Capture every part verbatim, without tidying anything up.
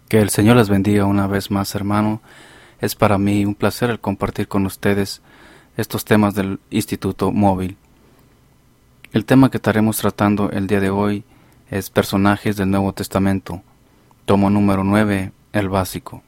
Que el Señor les bendiga una vez más, hermano. Es para mí un placer el compartir con ustedes estos temas del Instituto Móvil. El tema que estaremos tratando el día de hoy es personajes del Nuevo Testamento, tomo número nueve, el básico.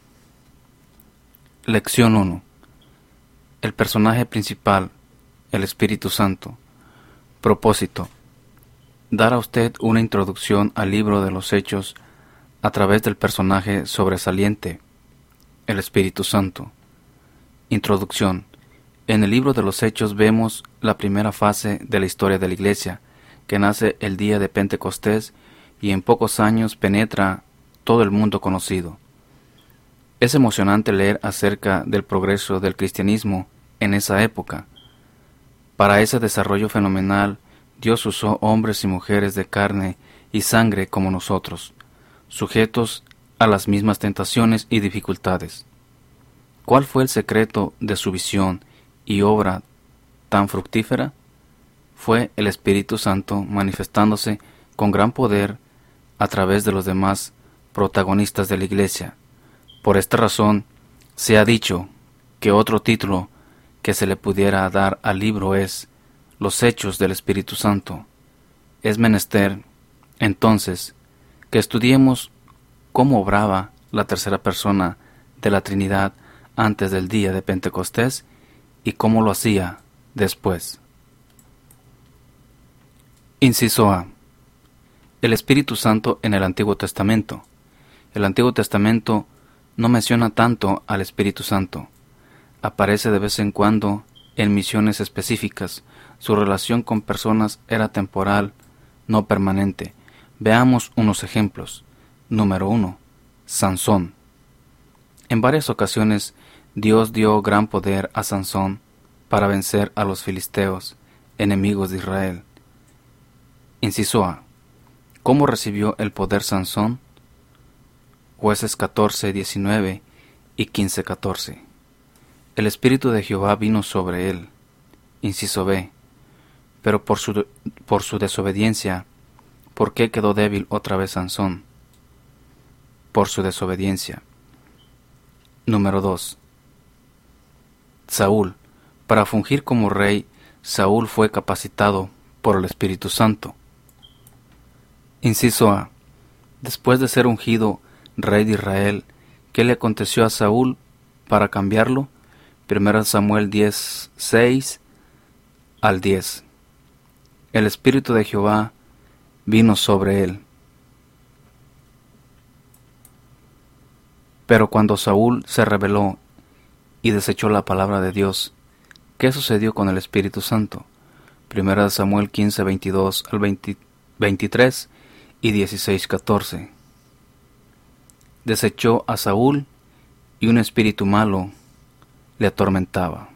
Lección uno. El personaje principal, el Espíritu Santo. Propósito: dar a usted una introducción al libro de los Hechos a través del personaje sobresaliente, el Espíritu Santo. Introducción. En el libro de los Hechos vemos la primera fase de la historia de la Iglesia, que nace el día de Pentecostés y en pocos años penetra todo el mundo conocido. Es emocionante leer acerca del progreso del cristianismo en esa época. Para ese desarrollo fenomenal, Dios usó hombres y mujeres de carne y sangre como nosotros, sujetos a las mismas tentaciones y dificultades. ¿Cuál fue el secreto de su visión y obra tan fructífera? Fue el Espíritu Santo manifestándose con gran poder a través de los demás protagonistas de la Iglesia. Por esta razón, se ha dicho que otro título que se le pudiera dar al libro es Los Hechos del Espíritu Santo. Es menester, entonces, que estudiemos cómo obraba la tercera persona de la Trinidad antes del día de Pentecostés y cómo lo hacía después. Inciso A. El Espíritu Santo en el Antiguo Testamento. El Antiguo Testamento no menciona tanto al Espíritu Santo. Aparece de vez en cuando en misiones específicas. Su relación con personas era temporal, no permanente. Veamos unos ejemplos. Número uno. Sansón. En varias ocasiones Dios dio gran poder a Sansón para vencer a los filisteos, enemigos de Israel. Inciso A. ¿Cómo recibió el poder Sansón? Jueces catorce, diecinueve y quince, catorce. El Espíritu de Jehová vino sobre él. Inciso B. Pero por su, por su desobediencia, ¿por qué quedó débil otra vez Sansón? Por su desobediencia. Número dos. Saúl. Para fungir como rey, Saúl fue capacitado por el Espíritu Santo. Inciso A. Después de ser ungido rey de Israel, ¿qué le aconteció a Saúl para cambiarlo? Primero Samuel diez, seis al diez. El Espíritu de Jehová vino sobre él. Pero cuando Saúl se rebeló y desechó la palabra de Dios, ¿qué sucedió con el Espíritu Santo? Primera Samuel quince, veintidós al veinte, veintitrés y dieciséis, catorce. Desechó a Saúl y un espíritu malo le atormentaba.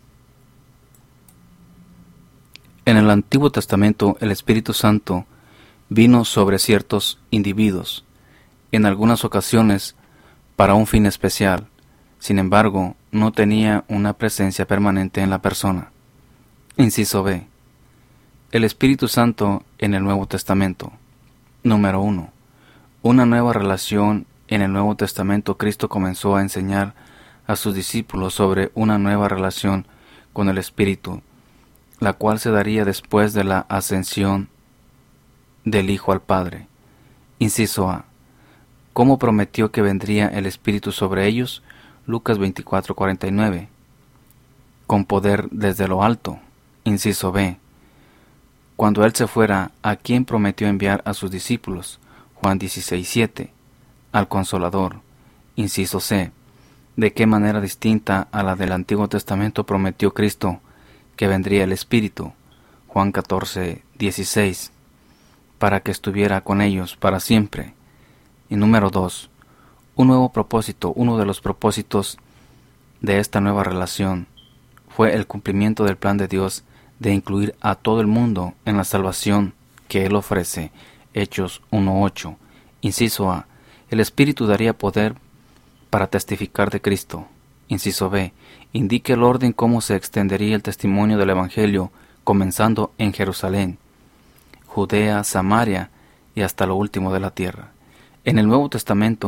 En el Antiguo Testamento el Espíritu Santo vino sobre ciertos individuos, en algunas ocasiones para un fin especial. Sin embargo, no tenía una presencia permanente en la persona. Inciso B. El Espíritu Santo en el Nuevo Testamento. Número uno. Una nueva relación. En el Nuevo Testamento Cristo comenzó a enseñar a sus discípulos sobre una nueva relación con el Espíritu, la cual se daría después de la ascensión del Hijo al Padre. Inciso A. ¿Cómo prometió que vendría el Espíritu sobre ellos? Lucas veinticuatro, cuarenta y nueve. Con poder desde lo alto. Inciso B. Cuando Él se fuera, ¿a quién prometió enviar a sus discípulos? Juan dieciséis, siete. Al Consolador. Inciso C. ¿De qué manera distinta a la del Antiguo Testamento prometió Cristo que vendría el Espíritu? Juan catorce, dieciséis. Para que estuviera con ellos para siempre. Y número dos. Un nuevo propósito, uno de los propósitos de esta nueva relación fue el cumplimiento del plan de Dios de incluir a todo el mundo en la salvación que Él ofrece. Hechos uno, ocho. Inciso A. El Espíritu daría poder para testificar de Cristo. Inciso B. Indique el orden cómo se extendería el testimonio del Evangelio, comenzando en Jerusalén, Judea, Samaria y hasta lo último de la tierra. En el Nuevo Testamento,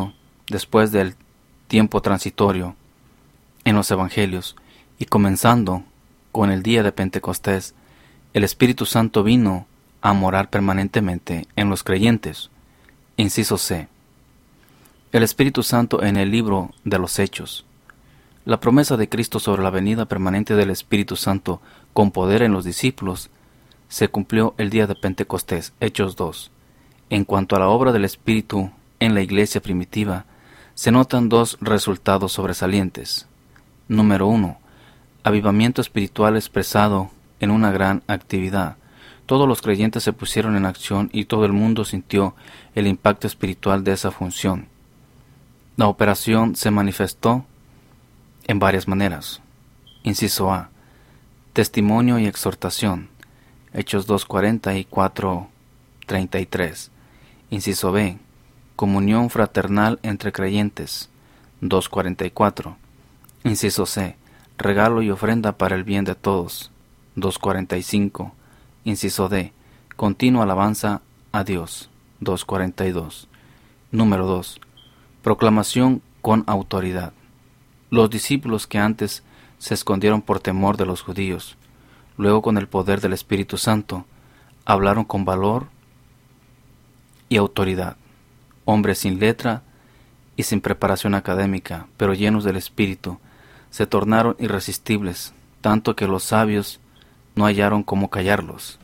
después del tiempo transitorio en los Evangelios y comenzando con el día de Pentecostés, el Espíritu Santo vino a morar permanentemente en los creyentes. Inciso C. El Espíritu Santo en el libro de los Hechos. La promesa de Cristo sobre la venida permanente del Espíritu Santo con poder en los discípulos se cumplió el día de Pentecostés, Hechos dos. En cuanto a la obra del Espíritu en la iglesia primitiva, se notan dos resultados sobresalientes. Número uno. Avivamiento espiritual expresado en una gran actividad. Todos los creyentes se pusieron en acción y todo el mundo sintió el impacto espiritual de esa función. La operación se manifestó en varias maneras. Inciso A. Testimonio y exhortación. Hechos dos cuarenta y cuatro treinta y tres. Inciso B. Comunión fraternal entre creyentes. dos cuarenta y cuatro. Inciso C. Regalo y ofrenda para el bien de todos. dos cuarenta y cinco. Inciso D. Continua alabanza a Dios. dos cuarenta y dos. Número dos. Proclamación con autoridad. Los discípulos que antes se escondieron por temor de los judíos, luego con el poder del Espíritu Santo, hablaron con valor y autoridad. Hombres sin letra y sin preparación académica, pero llenos del Espíritu, se tornaron irresistibles, tanto que los sabios no hallaron cómo callarlos.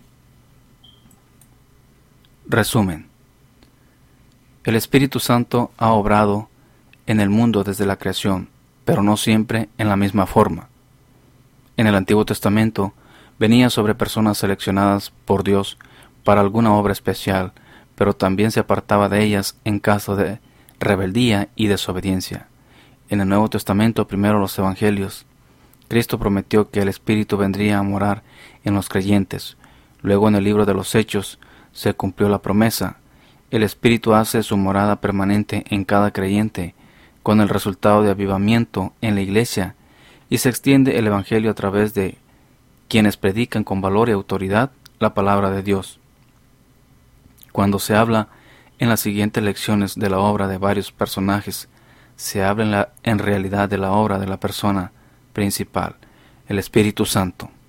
Resumen. El Espíritu Santo ha obrado en el mundo desde la creación, pero no siempre en la misma forma. En el Antiguo Testamento venía sobre personas seleccionadas por Dios para alguna obra especial, pero también se apartaba de ellas en caso de rebeldía y desobediencia. En el Nuevo Testamento, primero los Evangelios, Cristo prometió que el Espíritu vendría a morar en los creyentes. Luego en el libro de los Hechos se cumplió la promesa. El Espíritu hace su morada permanente en cada creyente, con el resultado de avivamiento en la iglesia, y se extiende el Evangelio a través de quienes predican con valor y autoridad la palabra de Dios. Cuando se habla en las siguientes lecciones de la obra de varios personajes, se habla en, la, en realidad de la obra de la persona principal, el Espíritu Santo.